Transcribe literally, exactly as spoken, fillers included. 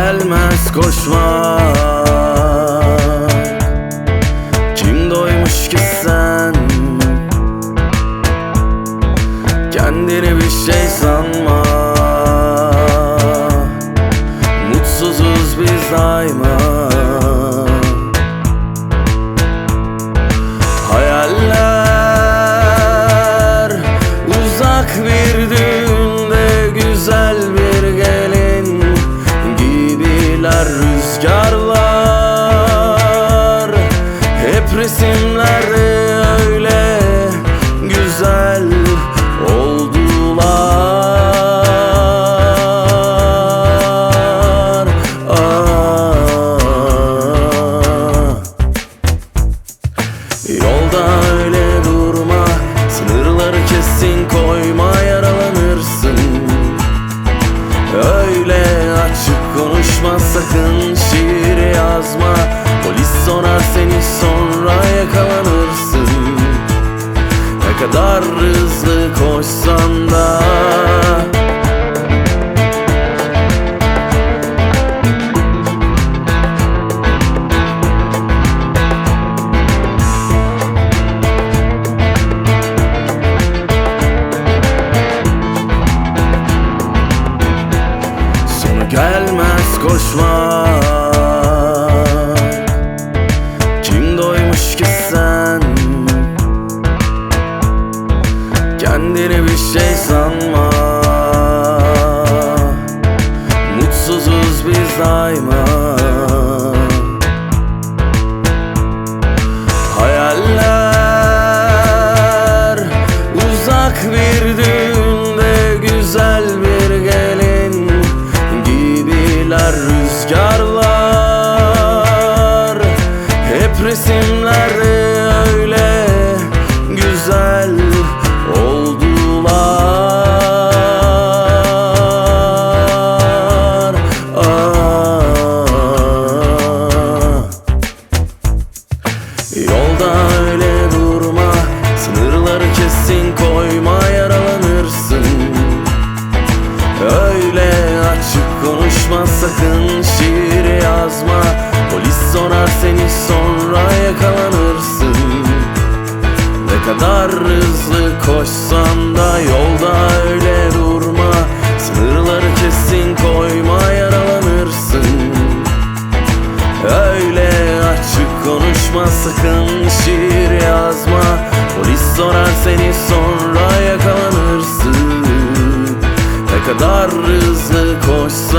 gelmez koşmak. Kim doymuş ki sen? Kendini bir şey sanma. Mutsuzuz biz daima. Hayaller uzak bir düğünde güzel bir gelin gibiler. Rüzgarlar hep resimlerde öyle güzel oldular. Aa, yolda öyle durma, sınırları kesin koyma, yaralanırsın. Öyle açık konuşma, sakın şiir yazma. Polis sorar seni, sonra yakalanırsın. Ne kadar hızlı koşsan da. Gelmez koşmak. Kim doymuş ki sen? Kendini bir şey sanma. Mutsuzuz biz daima. Hayaller uzak bir düğünde güzel bir gelin. Rüzgarlar hep resimlerde öyle güzel oldular. Aa, yolda öyle durma, sınırları kesin koyma, yaralanırsın. Öyle açık konuşma, sakın şiir yazma. Polis sorar seni, sonra yakalanırsın. Ne kadar hızlı koşsan da yolda öyle durma, sınırları kesin koyma, yaralanırsın. Öyle açık konuşma, sakın şiir yazma. Polis sorar seni, sonra yakalanırsın. Ne kadar hızlı koşsan